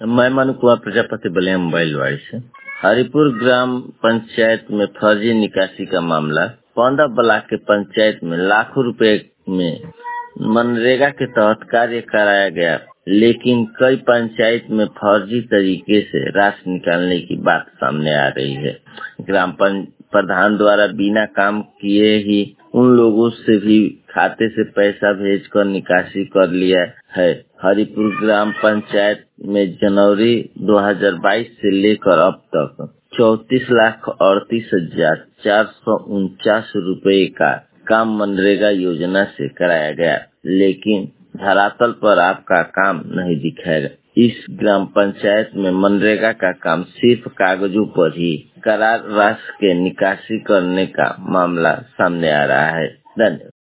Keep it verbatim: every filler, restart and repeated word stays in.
मैं मनु कुमार प्रजापति बलिया मोबाइल वाड़ी से। हरिपुर ग्राम पंचायत में फर्जी निकासी का मामला। पौंदा ब्लॉक के पंचायत में लाखों रुपए में मनरेगा के तहत कार्य कराया गया, लेकिन कई पंचायत में फर्जी तरीके से राशि निकालने की बात सामने आ रही है। ग्राम प्रधान द्वारा बिना काम किए ही उन लोगों से भी खाते से पैसा भेजकर निकासी कर लिया है। हरिपुर ग्राम पंचायत में जनवरी दो हज़ार बाईस से लेकर अब तक चौतीस लाख अड़तीस हजार चार सौ उनचास रूपए का काम मनरेगा योजना से कराया गया, लेकिन धरातल पर आपका काम नहीं दिखाएगा। इस ग्राम पंचायत में मनरेगा का काम सिर्फ कागजों पर ही करार राशि के निकासी करने का मामला सामने आ रहा है। धन्यवाद।